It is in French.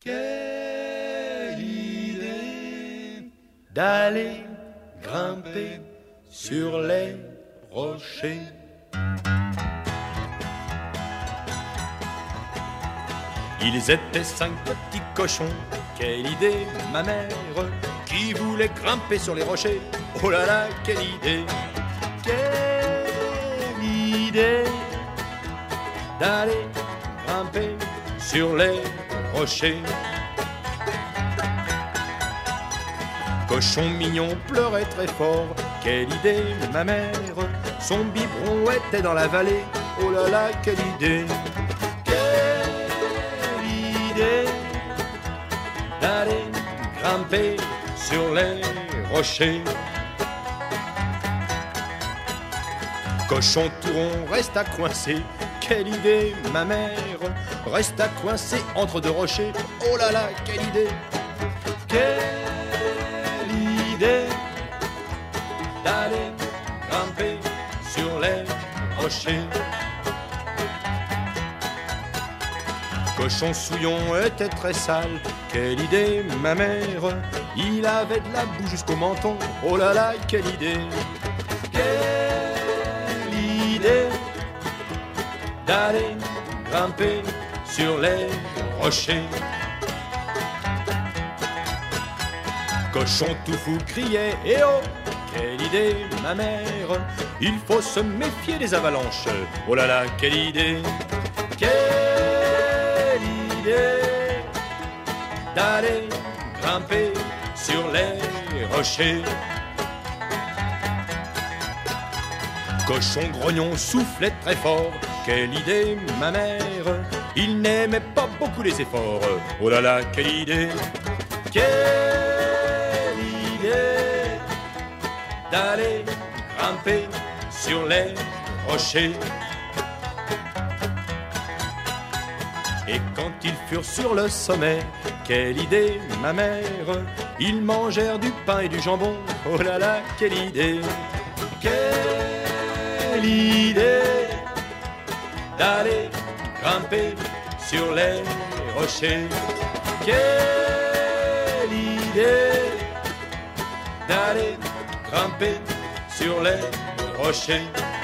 Quelle idée d'aller grimper sur les rochers. Ils étaient 5 petits cochons, quelle idée, ma mère, qui voulait grimper sur les rochers. Oh là là, quelle idée, quelle idée d'aller grimper sur les rochers. Cochon mignon pleurait très fort, quelle idée, ma mère, son biberon était dans la vallée. Oh là là, quelle idée, d'aller grimper sur les rochers. Cochon tout rond resta coincé, quelle idée, ma mère, resta coincé entre 2 rochers. Oh là là, quelle idée, d'aller grimper sur les rochers. Cochon souillon était très sale, quelle idée, ma mère, il avait de la boue jusqu'au menton. Oh là là, quelle idée, d'aller grimper sur les rochers. Cochon tout fou criait, eh oh, quelle idée, ma mère, il faut se méfier des avalanches. Oh là là, quelle idée, d'aller grimper sur les rochers. Cochon grognon soufflait très fort, quelle idée, ma mère, il n'aimait pas beaucoup les efforts. Oh là là, quelle idée, d'aller grimper sur les rochers. Et quand ils furent sur le sommet, quelle idée, ma mère, ils mangèrent du pain et du jambon. Oh là là, quelle idée, d'aller grimper sur les rochers. Quelle idée d'aller grimper sur les rochers.